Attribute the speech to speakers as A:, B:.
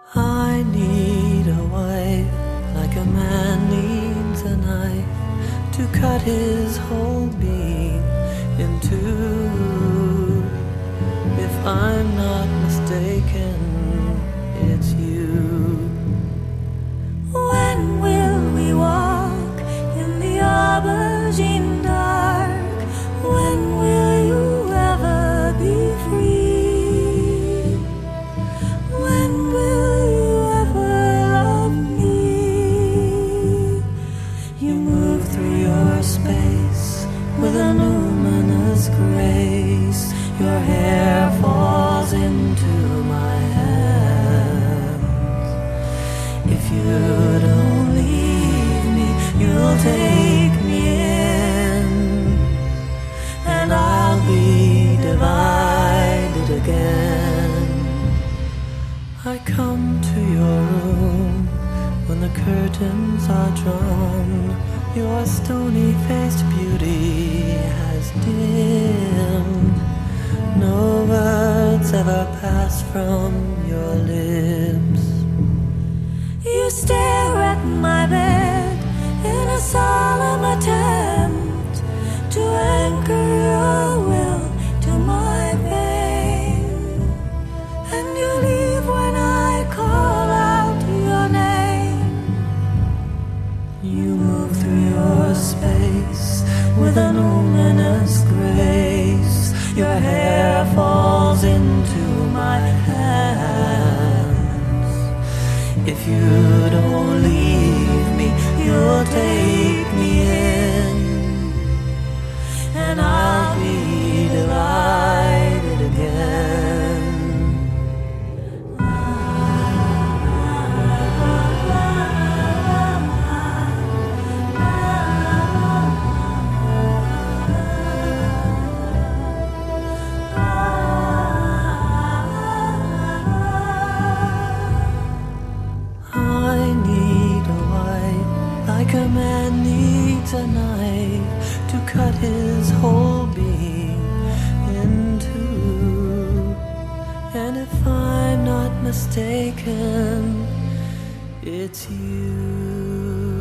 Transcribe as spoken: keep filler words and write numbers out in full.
A: I need a wife like a man needs a knife to cut his whole being in two. If I'm not mistaken, it's you.
B: When will we walk in the aubergine dark? When will you ever be free? When will you ever love me? You move through your space with a luminous grace. Your hair falls into my hands. If you don't leave me, you'll take me in, and I'll be divided again.
A: I come to your room when the curtains are drawn. Your stony-faced beauty has dimmed. No words ever pass from your lips.
B: You stare at my bed in a solemn attempt to anchor your will to my pain, and you leave when I call out your name.
A: You move through your space with a luminous grace. Your hair falls into my hands. If you don't leave me, you'll take me in, and I'll be divided again. I need a wife like a man needs a knife to cut his whole being in two. And if I'm not mistaken, it's you.